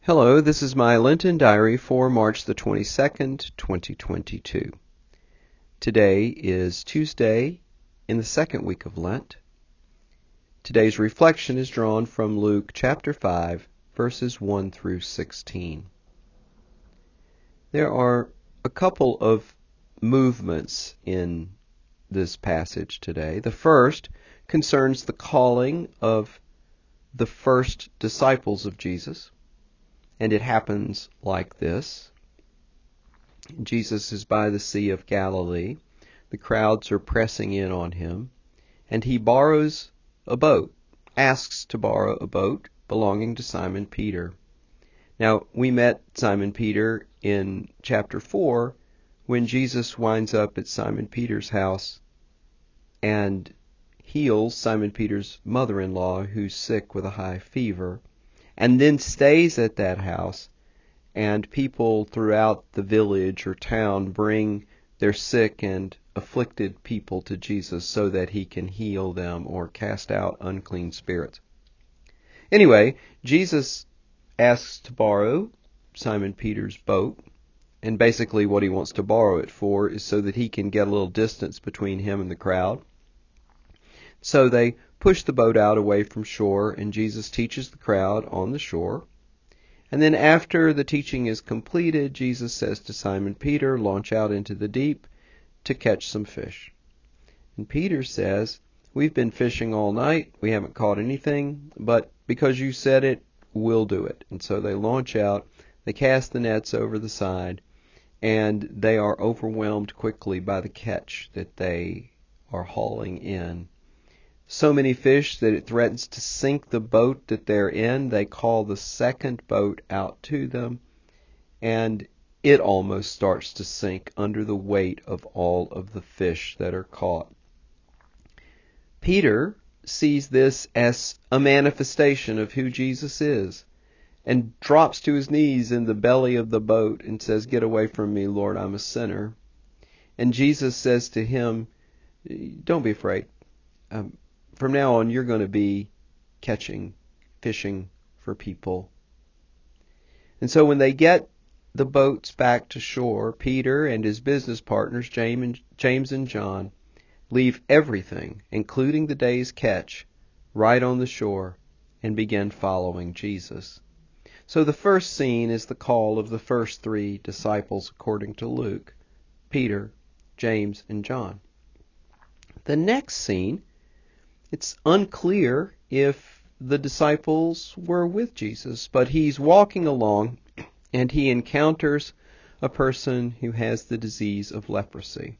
Hello, this is my Lenten diary for March the 22nd, 2022. Today is Tuesday in the second week of Lent. Today's reflection is drawn from Luke chapter 5, verses 1 through 16. There are a couple of movements in this passage today. The first concerns the calling of the first disciples of Jesus. And it happens like this. Jesus is by the Sea of Galilee. The crowds are pressing in on him. And he borrows a boat, asks to borrow a boat belonging to Simon Peter. Now, we met Simon Peter in chapter 4 when Jesus winds up at Simon Peter's house and heals Simon Peter's mother-in-law who's sick with a high fever, and then stays at that house, and people throughout the village or town bring their sick and afflicted people to Jesus so that he can heal them or cast out unclean spirits. Anyway, Jesus asks to borrow Simon Peter's boat, and basically what he wants to borrow it for is so that he can get a little distance between him and the crowd. So they push the boat out away from shore, and Jesus teaches the crowd on the shore. And then after the teaching is completed, Jesus says to Simon Peter, launch out into the deep to catch some fish. And Peter says, we've been fishing all night, we haven't caught anything, but because you said it, we'll do it. And so they launch out, they cast the nets over the side, and they are overwhelmed quickly by the catch that they are hauling in. So many fish that it threatens to sink the boat that they're in. They call the second boat out to them, and it almost starts to sink under the weight of all of the fish that are caught. Peter sees this as a manifestation of who Jesus is and drops to his knees in the belly of the boat and says, "Get away from me, Lord, I'm a sinner." And Jesus says to him, "Don't be afraid. From now on, you're going to be fishing for people." And so when they get the boats back to shore, Peter and his business partners, James and John, leave everything, including the day's catch, right on the shore and begin following Jesus. So the first scene is the call of the first three disciples according to Luke: Peter, James, and John. The next scene, it's unclear if the disciples were with Jesus, but he's walking along and he encounters a person who has the disease of leprosy.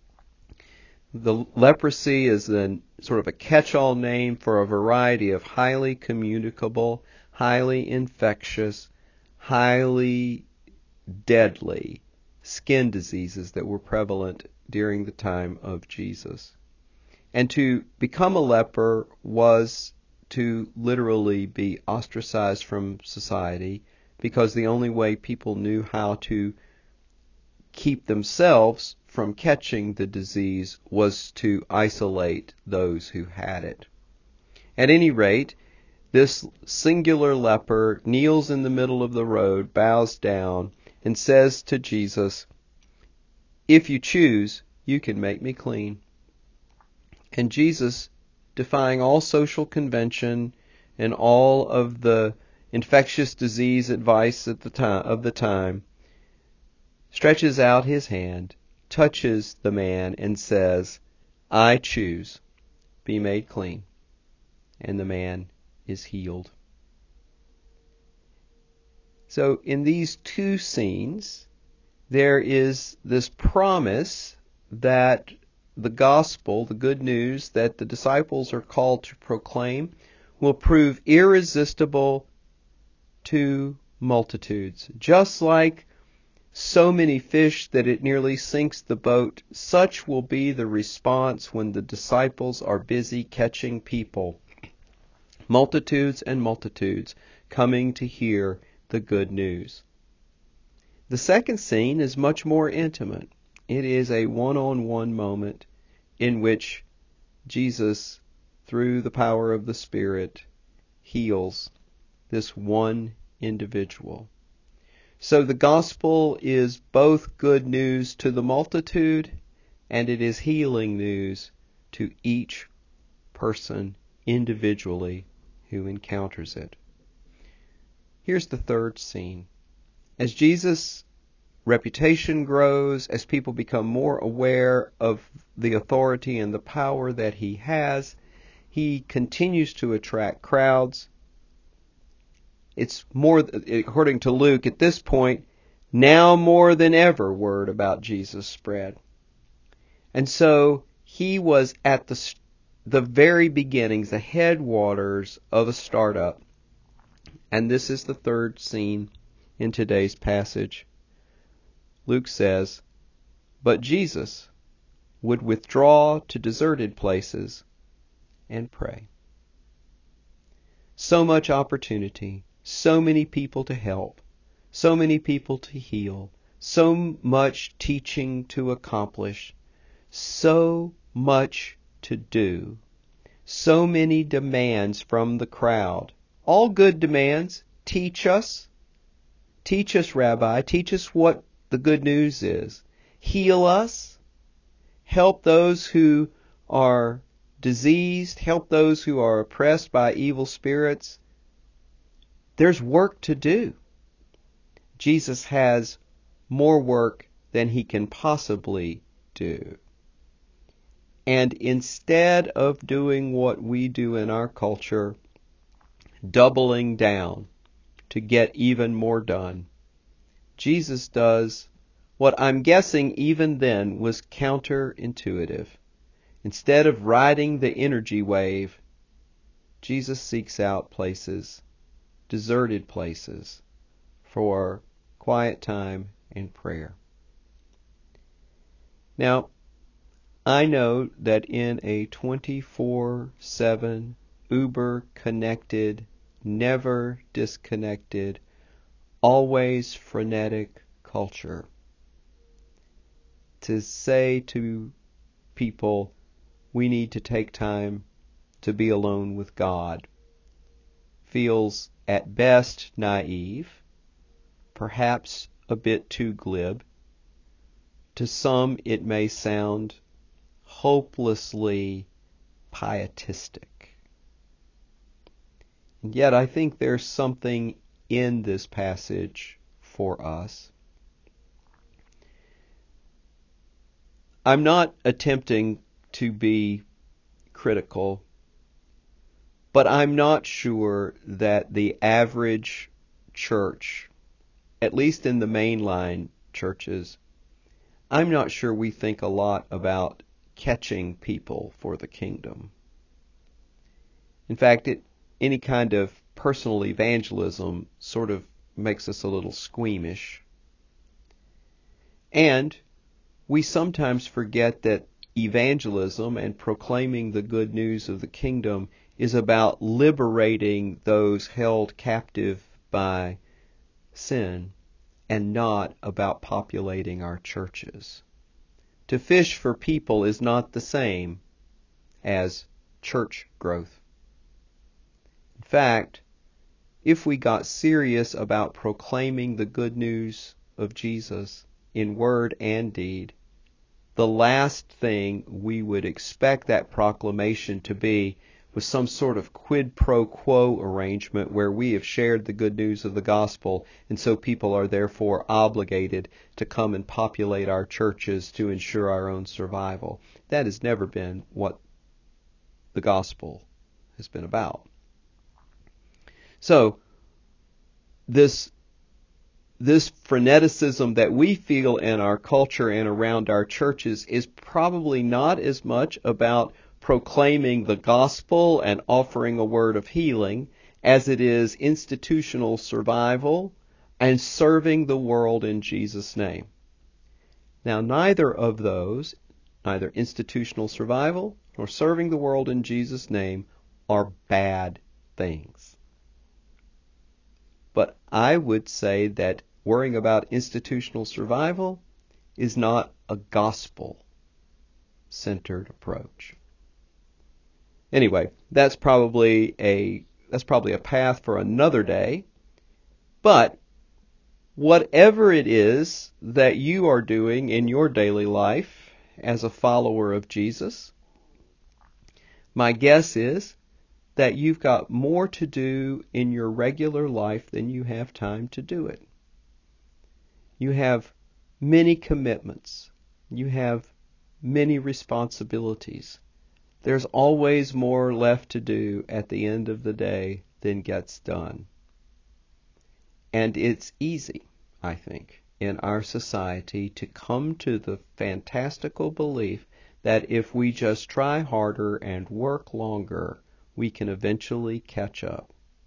The leprosy is a sort of a catch-all name for a variety of highly communicable, highly infectious, highly deadly skin diseases that were prevalent during the time of Jesus. And to become a leper was to literally be ostracized from society, because the only way people knew how to keep themselves from catching the disease was to isolate those who had it. At any rate, this singular leper kneels in the middle of the road, bows down, and says to Jesus, "If you choose, you can make me clean." And Jesus, defying all social convention and all of the infectious disease advice of the time, stretches out his hand, touches the man, and says, "I choose, be made clean." And the man is healed. So in these two scenes, there is this promise that the gospel, the good news that the disciples are called to proclaim, will prove irresistible to multitudes. Just like so many fish that it nearly sinks the boat, such will be the response when the disciples are busy catching people. Multitudes and multitudes coming to hear the good news. The second scene is much more intimate. It is a one-on-one moment in which Jesus, through the power of the Spirit, heals this one individual. So the gospel is both good news to the multitude, and it is healing news to each person individually who encounters it. Here's the third scene. As Jesus' reputation grows, as people become more aware of the authority and the power that he has, he continues to attract crowds. It's more, according to Luke, at this point, now more than ever, word about Jesus spread. And so he was at the very beginnings, the headwaters of a startup. And this is the third scene in today's passage. Luke says, "But Jesus would withdraw to deserted places and pray." So much opportunity, so many people to help, so many people to heal, so much teaching to accomplish, so much to do, so many demands from the crowd. All good demands. Teach us, Rabbi, teach us what the good news is. Heal us, help those who are diseased, help those who are oppressed by evil spirits. There's work to do. Jesus has more work than he can possibly do. And instead of doing what we do in our culture, doubling down to get even more done, Jesus does what I'm guessing even then was counterintuitive. Instead of riding the energy wave, Jesus seeks out places, deserted places, for quiet time and prayer. Now, I know that in a 24/7, uber-connected, never disconnected, always frenetic culture, to say to people, we need to take time to be alone with God, feels at best naive, perhaps a bit too glib. To some it may sound hopelessly pietistic. And yet I think there's something in this passage for us. I'm not attempting to be critical, but I'm not sure that the average church, at least in the mainline churches, I'm not sure we think a lot about catching people for the kingdom. In fact, any kind of personal evangelism sort of makes us a little squeamish. And we sometimes forget that evangelism and proclaiming the good news of the kingdom is about liberating those held captive by sin and not about populating our churches. To fish for people is not the same as church growth. In fact, if we got serious about proclaiming the good news of Jesus in word and deed, the last thing we would expect that proclamation to be was some sort of quid pro quo arrangement where we have shared the good news of the gospel, and so people are therefore obligated to come and populate our churches to ensure our own survival. That has never been what the gospel has been about. So, this freneticism that we feel in our culture and around our churches is probably not as much about proclaiming the gospel and offering a word of healing as it is institutional survival and serving the world in Jesus' name. Now, neither of those, neither institutional survival nor serving the world in Jesus' name, are bad things. But I would say that worrying about institutional survival is not a gospel-centered approach. Anyway, that's probably a path for another day. But whatever it is that you are doing in your daily life as a follower of Jesus, my guess is that you've got more to do in your regular life than you have time to do it. You have many commitments. You have many responsibilities. There's always more left to do at the end of the day than gets done. And it's easy, I think, in our society to come to the fantastical belief that if we just try harder and work longer, we can eventually catch up.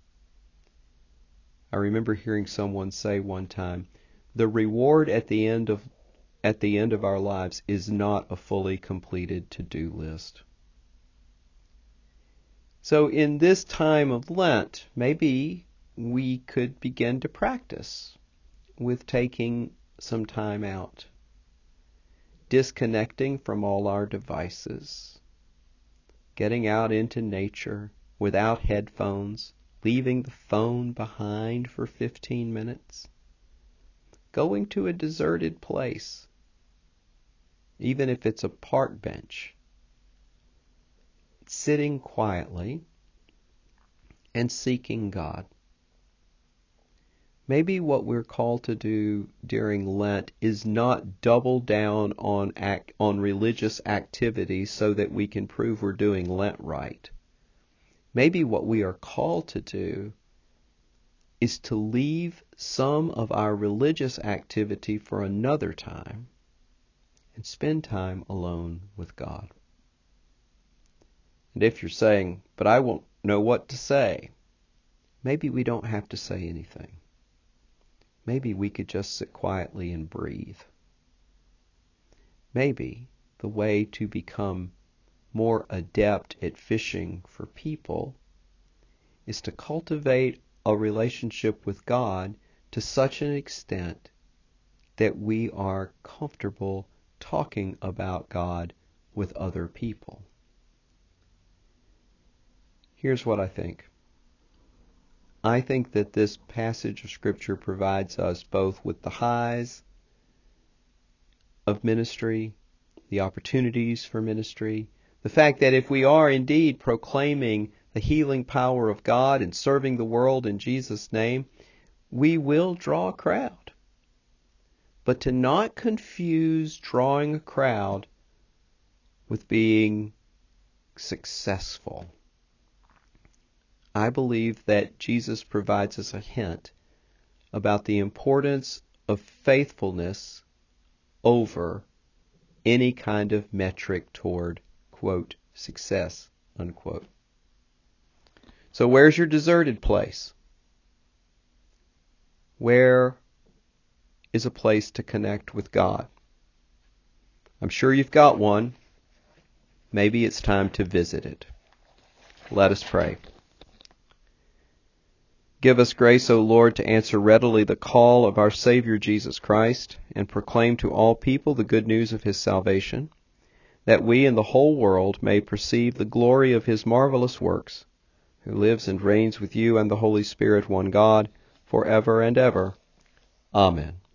I remember hearing someone say one time, the reward at the end of our lives is not a fully completed to-do list. So in this time of Lent, maybe we could begin to practice with taking some time out, disconnecting from all our devices, getting out into nature without headphones, leaving the phone behind for 15 minutes, going to a deserted place, even if it's a park bench, sitting quietly and seeking God. Maybe what we're called to do during Lent is not double down on religious activities so that we can prove we're doing Lent right. Maybe what we are called to do is to leave some of our religious activity for another time and spend time alone with God. And if you're saying, but I won't know what to say, maybe we don't have to say anything. Maybe we could just sit quietly and breathe. Maybe the way to become more adept at fishing for people is to cultivate a relationship with God to such an extent that we are comfortable talking about God with other people. Here's what I think. I think that this passage of Scripture provides us both with the highs of ministry, the opportunities for ministry, the fact that if we are indeed proclaiming the healing power of God and serving the world in Jesus' name, we will draw a crowd. But to not confuse drawing a crowd with being successful. I believe that Jesus provides us a hint about the importance of faithfulness over any kind of metric toward, quote, success, unquote. So where's your deserted place? Where is a place to connect with God? I'm sure you've got one. Maybe it's time to visit it. Let us pray. Give us grace, O Lord, to answer readily the call of our Savior Jesus Christ and proclaim to all people the good news of His salvation, that we and the whole world may perceive the glory of His marvelous works, who lives and reigns with you and the Holy Spirit, one God, forever and ever. Amen.